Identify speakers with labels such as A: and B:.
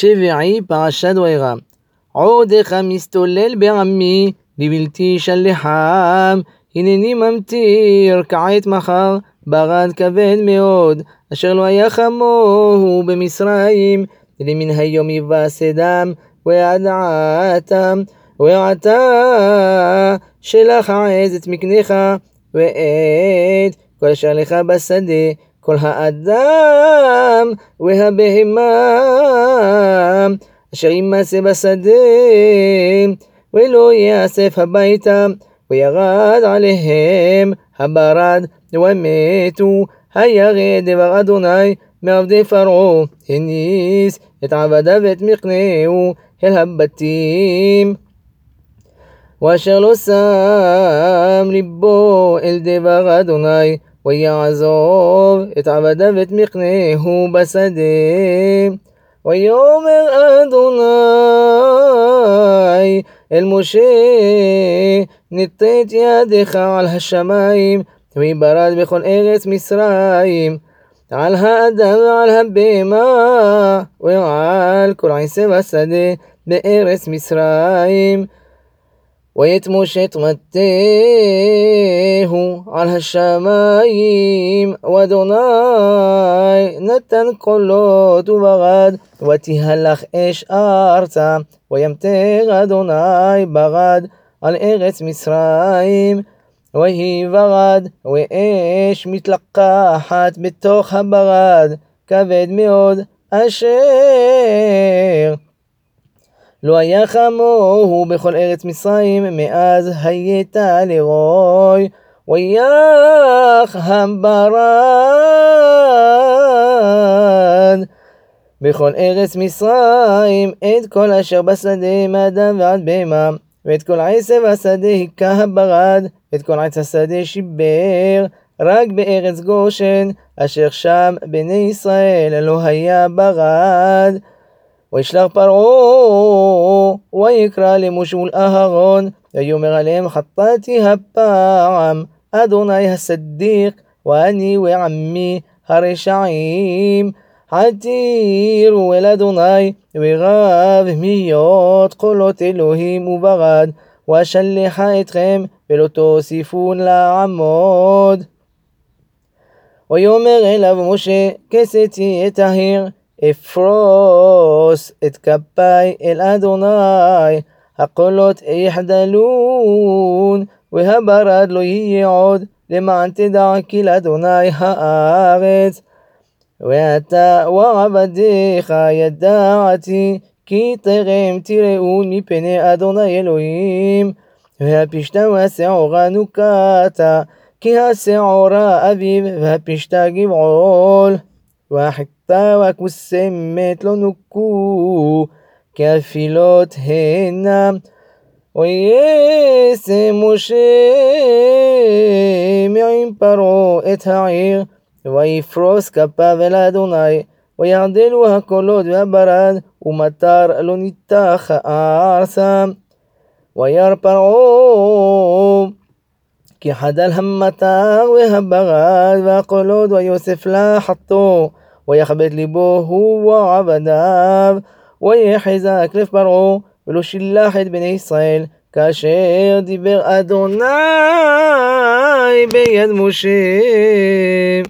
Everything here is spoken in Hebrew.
A: שביעי פרשת וארא. עודך מסתולל בעמי, לבלתי שלחם. הנני ממטיר כעת מחר, ברד כבד מאוד, אשר לא היה כמוהו במצרים. למן היום יבסדם, ועתה שלח העז את מקנך, ואת כל אשר לך בשדה, כל האדם והבהמה אשר ימסה בשדה, ולא יאסף הביתה. וירד עליהם הברד ומתו. הירד דבר אדוני מעבדי פרעה, הניס את עבדיו ואת מקנהו אל הבתים. ואשר לא שם ליבו אל דבר אדוני, ויעזוב את עבדיו ואת מקנהו בשדה. ויאמר אדוני אל משה, נתת ידך על השמיים, ויברד בכל ארץ מצרים, על האדם ועל הבהמה, ועל כל עשב השדה בארץ מצרים. ואת משה את מטהו על השמיים, ואדוני נתן קולות וברד, ותהלך אש ארצה, וימטר אדוני ברד על ארץ מצרים. ויהי ברד, ואש מתלקחת בתוך הברד, כבד מאוד, אשר לא היה כמוהו בכל ארץ מצרים מאז הייתה לרוי. ויך הברד בכל ארץ מצרים את כל אשר בשדה מאדם ועד בהמה, ואת כל עשב השדה היכה הברד, ואת כל עץ השדה שיבר, רק בארץ גושן אשר שם בני ישראל לא היה ברד. וישלח פרעה ויקרא למשה ולאהרון, ויאמר עליהם, חטאתי הפעם אדוני הסדיק, ואני ועמי הרשעים, חתירו אל אדוני, ורב מיות קולות אלוהים וברד, ואשלחה אתכם ולא תוסיפון לעמוד. ויאמר אליו משה, כסתי את ההר, אפרוס את כפי אל אדוני, הקולות יחדלון, והברד לא יהיה עוד, למען תדע כי לאדוני הארץ. ואתה ועבדיך ידעתי, כי טרם תראון מפני אדוני אלוהים. והפשתה והשעורה נוקתה, כי השעורה אביב, והפשתה גבעול. והחיטה והקוסמת לא נוקו, כי הפילות הנה. וישם משה מעם פרעה את העיר, ויפרוס כפיו אל אדוני, ויעדלו הקולות והברד, ומטר לא ניתח הארצה. וירא פרעה כי חדל המטר והברד והקולות, ויוסף לחתו, ויכבד ליבו הוא ועבדיו, ויחזק לב פרעה, ולא שילח את בני ישראל, כאשר דיבר אדוני ביד משה.